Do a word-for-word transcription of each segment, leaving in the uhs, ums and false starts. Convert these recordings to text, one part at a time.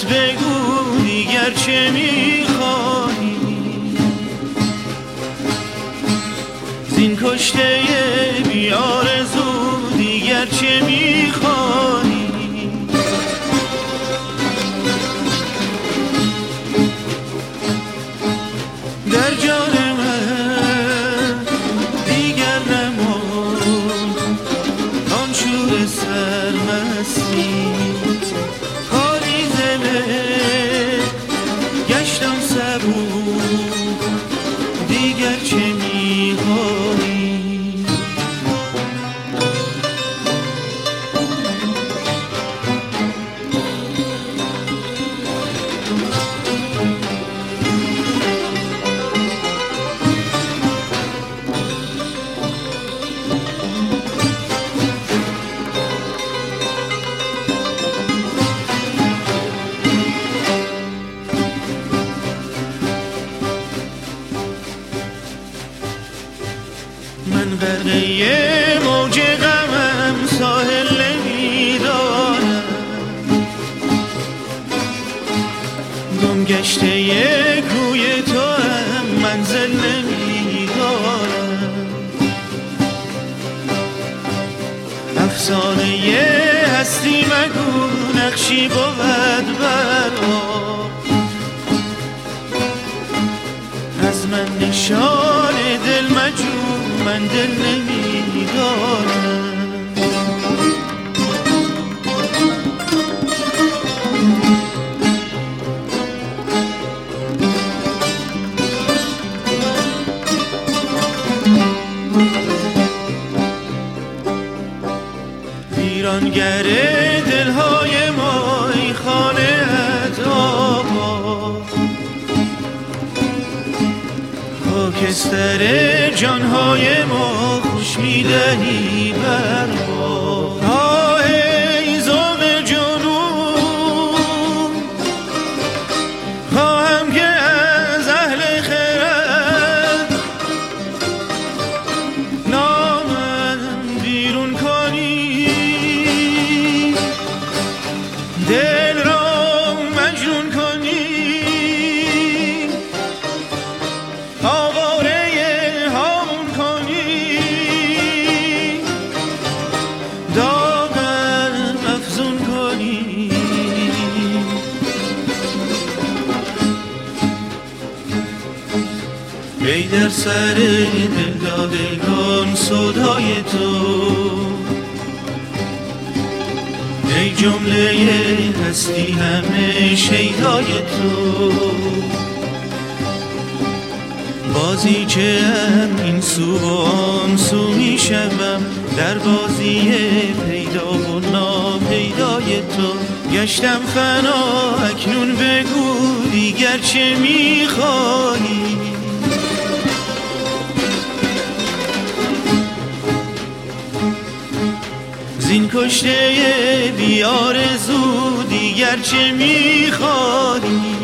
دلت بگو دیگر چه میخوایی، زین کشته بی آرزو دیگر چه میخوایی. در جان من دیگر نمان آن شور سرمستی، خالی دله گشتم صبور دیگر چه میخوایی. من غرقه موج غمم ساحل نمیدانم، گم گشته یک روی تو هم منزل نمیدانم. افسانه هستی مگو نقشی بود بر آب، از من نشان دل مجو من دل نمیدانم. ویرانگر دلهای ما ای خانه‌ات آباد، خاکستر جانهای ما خوش میدهی بر باد. آه ای ذوق جنون خواهم که از اهل خرد نامم بیرون کنی، دل را مجنون کنی، آواره هامون کنی، داغم افزون کنی. ای در سر دل دادگان صدای تو، ای جمله هستی همه شیدای تو، بازی چه هم این سو و آن سو می شوم، در بازی پیدا و ناپیدای تو گشتم فنا. اکنون بگو دیگر چه می خواهی، زین کشته بی آرزو دیگر چه می خواهی.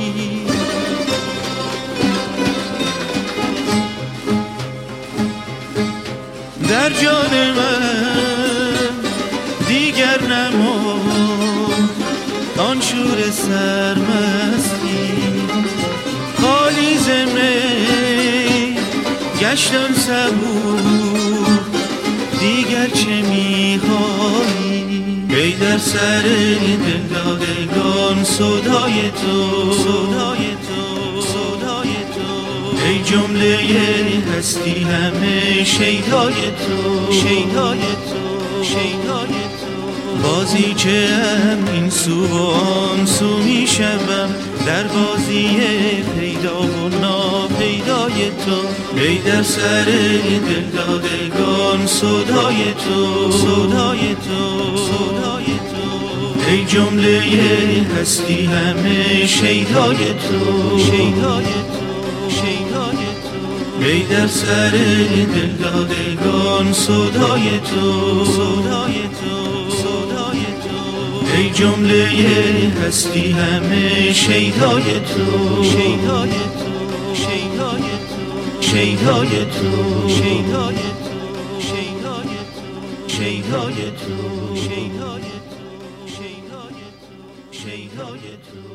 در جان من دیگر نمان آن شور سرمستی، خالی زمین گشتم صبور دیگر چه میخواهی. ای در سر دل دادگان صدای تو، صدای تو، صدای تو، ای جمله هستی همه شیدای تو، شیدای تو، شیدای تو، بازی چه هم این سو و آن سو می شوم، در بازی پیدا و ناپیدای تو. ای در سر دل دادگان صدای تو، صدای تو، صدای تو، ای جمله هستی همه شیدای تو، شیدای تو، شیدای تو، ای در سر دل دادگان صدای تو، صدای تو، صدای تو، ای جمله هستی همه شیدای تو، شیدای تو، شیدای تو، شیدای تو، شیدای تو، شیدای تو، شیدای تو، شیدای تو، شیدای تو، شیدای تو.